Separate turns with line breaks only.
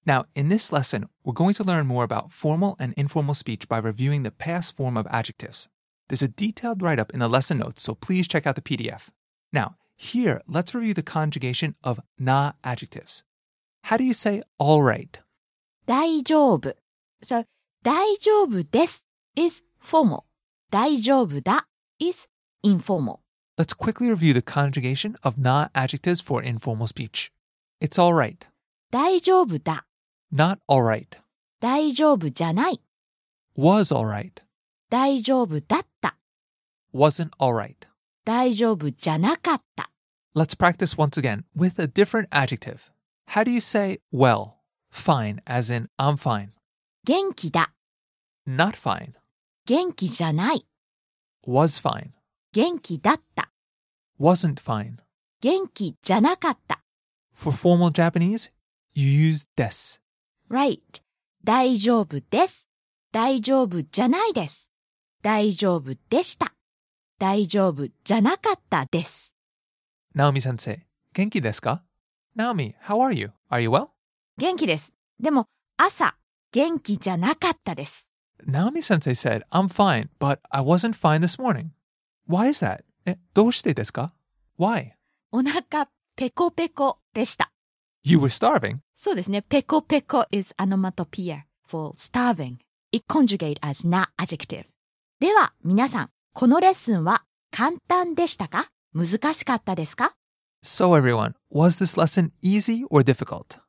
Now, in this lesson, we're going to learn more about formal and informal speech by reviewing the past form of adjectives. There's a detailed write-up in the lesson notes, so please check out the PDF. Now, here, let's review the conjugation of na adjectives. How do you say all right?
大丈夫. So, 大丈夫です is formal. 大丈夫だ is informal.
Let's quickly review the conjugation of na adjectives for informal speech. It's all right.
大丈夫だ.
Not all right.
大丈夫じゃない.
Was all right.
大丈夫だった.
Wasn't all right.
大丈夫じゃなかった.
Let's practice once again with a different adjective. How do you say well, fine, as in I'm fine?
元気だ.
Not fine.
元気じゃない.
Was fine. 元気だった. Wasn't fine.
元気じゃなかった.
For formal Japanese, you use des.
Right. 大丈夫です。大丈夫じゃないです。大丈夫でした。大丈夫じゃなかったです。
Naomi sensei, genki desu ka? Naomi, how are you? Are you well?
元気です。でも朝元気じゃなかったです。
Naomi sensei said, I'm fine, but I wasn't fine this morning. Why is that? どうしてですか? Why?
お腹ペコペコでした。
You were starving?
そうですね。ペコペコ is onomatopoeia for starving. It conjugate as na adjective. では皆さん、このレッスンは簡単でしたか？難しかったですか？
So everyone, was this lesson easy or difficult?